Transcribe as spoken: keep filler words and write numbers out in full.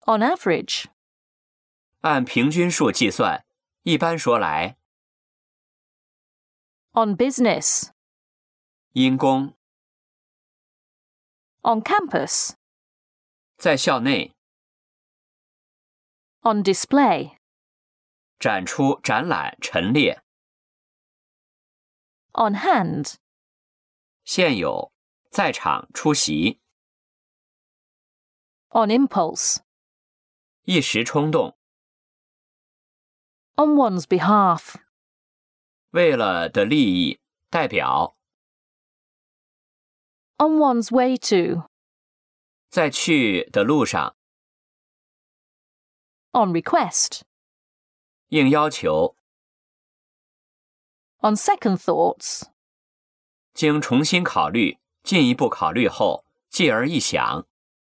On average. 按平均数计算，一般说来。 On business. 因公。 On campus. 在校内。 On display. 展出、展览、陈列。 On hand. 现有，在场出席。 On impulse. 一时冲动。 On one's behalf. 为了的利益，代表。 On one's way to. 在去的路上。 On request. 应要求。 On second thoughts. 经重新考虑，进一步考虑后，继而一想。